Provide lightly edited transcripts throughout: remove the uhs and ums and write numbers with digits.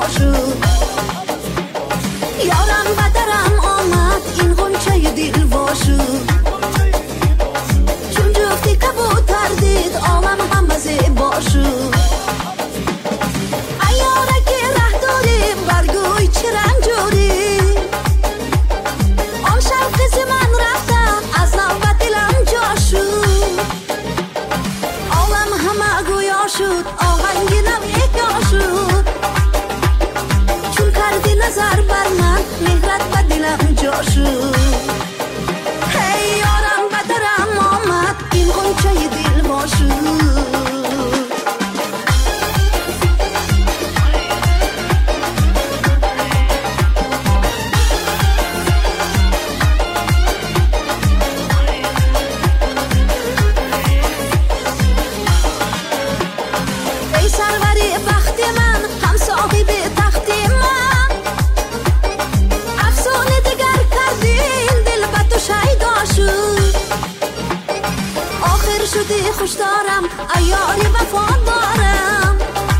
شد. یارم و درم آمد این غنچه دل وا شد. چون جفتی کبوتر دید عالم همه زیبا شد. ایاره که ره داریم برگوی چه رنجوری. آن شب کسی من رفتم از نو دلم جا شد. عالم همه گویا شد آهنگ نوی یا شد. چون کردی نظر بر من مهرت به دلم جا شد. هی یارم به درم آمد این غنچه دل وا شد. شدی خوش دارم ایاری وفادارم.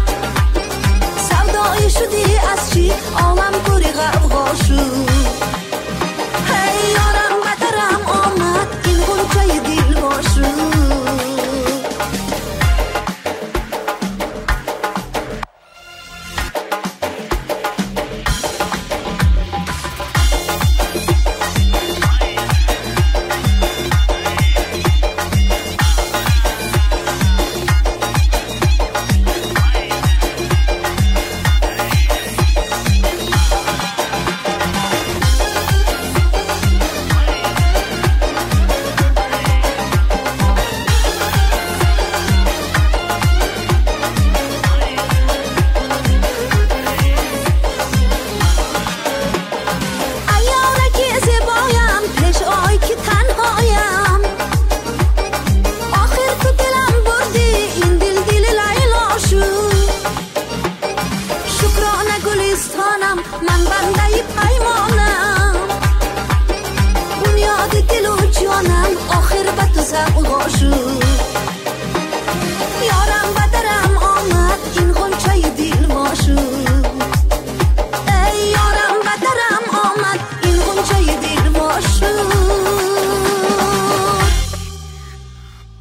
سودایی شدی از چی عالم پوری غرقا شد. هی یارم به درم آمد این غنچه دل وا شد. من بنده پیمانم. بنیاد دل و جانم آخر به تو سبقا شد.